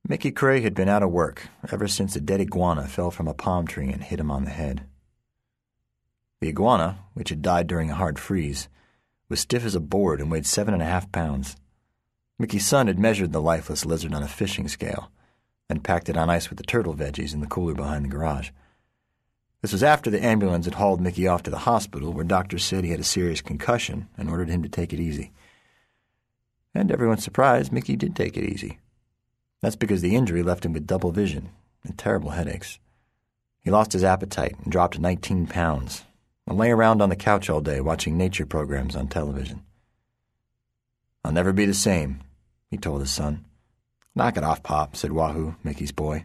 Mickey Cray had been out of work ever since a dead iguana fell from a palm tree and hit him on the head. The iguana, which had died during a hard freeze, was stiff as a board and weighed 7.5 pounds. Mickey's son had measured the lifeless lizard on a fishing scale and packed it on ice with the turtle veggies in the cooler behind the garage. This was after the ambulance had hauled Mickey off to the hospital, where doctors said he had a serious concussion and ordered him to take it easy. And everyone's surprised, Mickey did take it easy. That's because the injury left him with double vision and terrible headaches. He lost his appetite and dropped 19 pounds and lay around on the couch all day watching nature programs on television. "I'll never be the same," he told his son. "Knock it off, Pop," said Wahoo, Mickey's boy.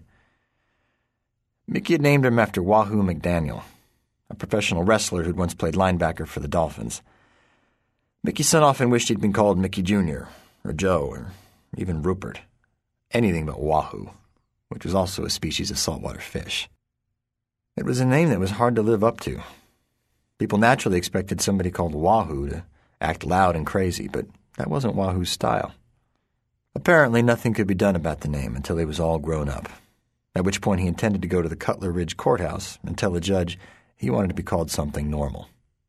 Mickey had named him after Wahoo McDaniel, a professional wrestler who'd once played linebacker for the Dolphins. Mickey's son often wished he'd been called Mickey Jr., or Joe, or even Rupert. Anything but Wahoo, which was also a species of saltwater fish. It was a name that was hard to live up to. People naturally expected somebody called Wahoo to act loud and crazy, but that wasn't Wahoo's style. Apparently nothing could be done about the name until he was all grown up, at which point he intended to go to the Cutler Ridge courthouse and tell the judge he wanted to be called something normal.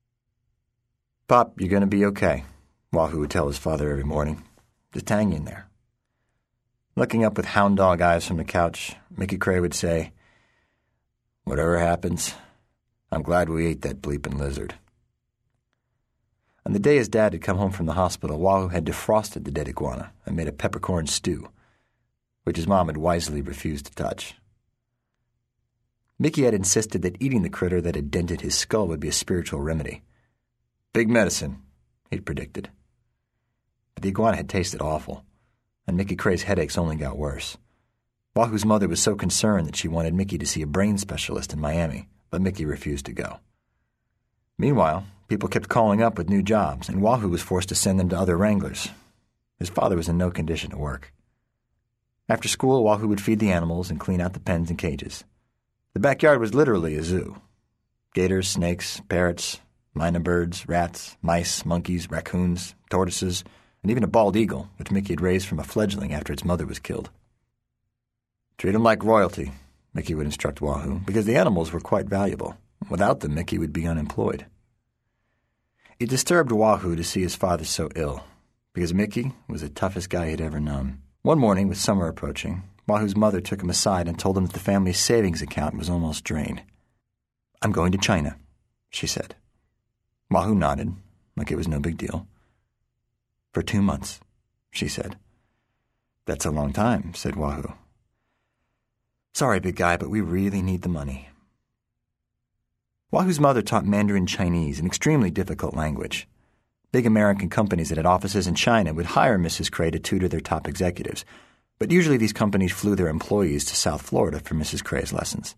"Pop, you're going to be okay," Wahoo would tell his father every morning. "Just hang in there." Looking up with hound dog eyes from the couch, Mickey Cray would say, "Whatever happens, I'm glad we ate that bleeping lizard." On the day his dad had come home from the hospital, Wahoo had defrosted the dead iguana and made a peppercorn stew, which his mom had wisely refused to touch. Mickey had insisted that eating the critter that had dented his skull would be a spiritual remedy. "Big medicine," he'd predicted. But the iguana had tasted awful, and Mickey Cray's headaches only got worse. Wahoo's mother was so concerned that she wanted Mickey to see a brain specialist in Miami, but Mickey refused to go. Meanwhile, people kept calling up with new jobs, and Wahoo was forced to send them to other wranglers. His father was in no condition to work. After school, Wahoo would feed the animals and clean out the pens and cages. The backyard was literally a zoo. Gators, snakes, parrots, mynah birds, rats, mice, monkeys, raccoons, tortoises, and even a bald eagle, which Mickey had raised from a fledgling after its mother was killed. "Treat 'em like royalty," Mickey would instruct Wahoo, because the animals were quite valuable. Without them, Mickey would be unemployed. It disturbed Wahoo to see his father so ill, because Mickey was the toughest guy he'd ever known. One morning, with summer approaching, Wahoo's mother took him aside and told him that the family's savings account was almost drained. "I'm going to China," she said. Wahoo nodded, like it was no big deal. "For 2 months," she said. "That's a long time," said Wahoo. "Sorry, big guy, but we really need the money." Wahoo's mother taught Mandarin Chinese, an extremely difficult language. Big American companies that had offices in China would hire Mrs. Cray to tutor their top executives, but usually these companies flew their employees to South Florida for Mrs. Cray's lessons.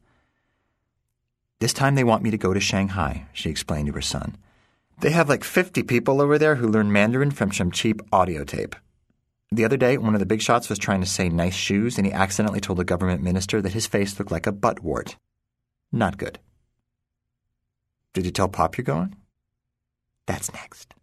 "This time they want me to go to Shanghai," she explained to her son. "They have like 50 people over there who learn Mandarin from some cheap audio tape. The other day, one of the big shots was trying to say nice shoes, and he accidentally told a government minister that his face looked like a butt wart. Not good." "Did you tell Pop you're going?" "That's next."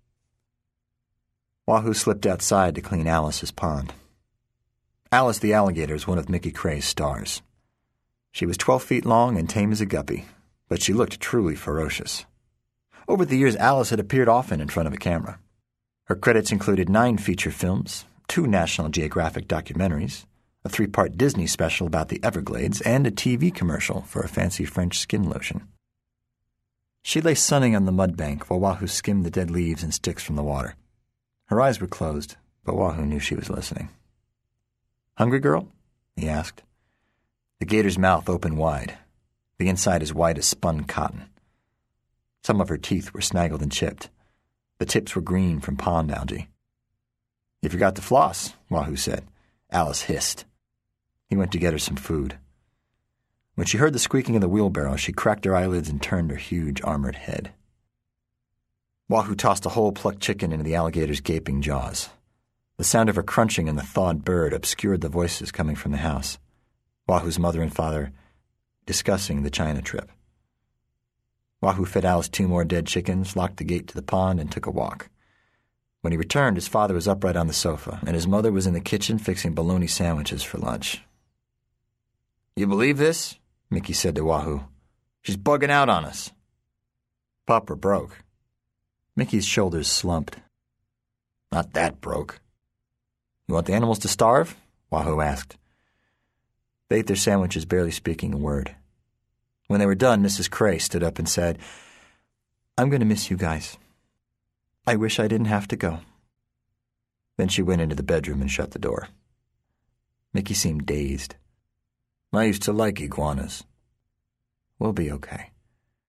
Wahoo slipped outside to clean Alice's pond. Alice the alligator is one of Mickey Cray's stars. She was 12 feet long and tame as a guppy, but she looked truly ferocious. Over the years, Alice had appeared often in front of a camera. Her credits included 9 feature films, 2 National Geographic documentaries, a 3-part Disney special about the Everglades, and a TV commercial for a fancy French skin lotion. She lay sunning on the mud bank while Wahoo skimmed the dead leaves and sticks from the water. Her eyes were closed, but Wahoo knew she was listening. "Hungry, girl?" he asked. The gator's mouth opened wide, the inside as white as spun cotton. Some of her teeth were snaggled and chipped. The tips were green from pond algae. "You forgot to floss," Wahoo said. Alice hissed. He went to get her some food. When she heard the squeaking of the wheelbarrow, she cracked her eyelids and turned her huge armored head. Wahoo tossed a whole plucked chicken into the alligator's gaping jaws. The sound of her crunching and the thawed bird obscured the voices coming from the house. Wahoo's mother and father discussing the China trip. Wahoo fed Alice 2 more dead chickens, locked the gate to the pond, and took a walk. When he returned, his father was upright on the sofa, and his mother was in the kitchen fixing bologna sandwiches for lunch. You believe this? Mickey said to Wahoo. She's bugging out on us. Pup or broke. Mickey's shoulders slumped. Not that broke. You want the animals to starve? Wahoo asked. They ate their sandwiches, barely speaking a word. When they were done, Mrs. Cray stood up and said, I'm going to miss you guys. I wish I didn't have to go. Then she went into the bedroom and shut the door. Mickey seemed dazed. I used to like iguanas. We'll be okay.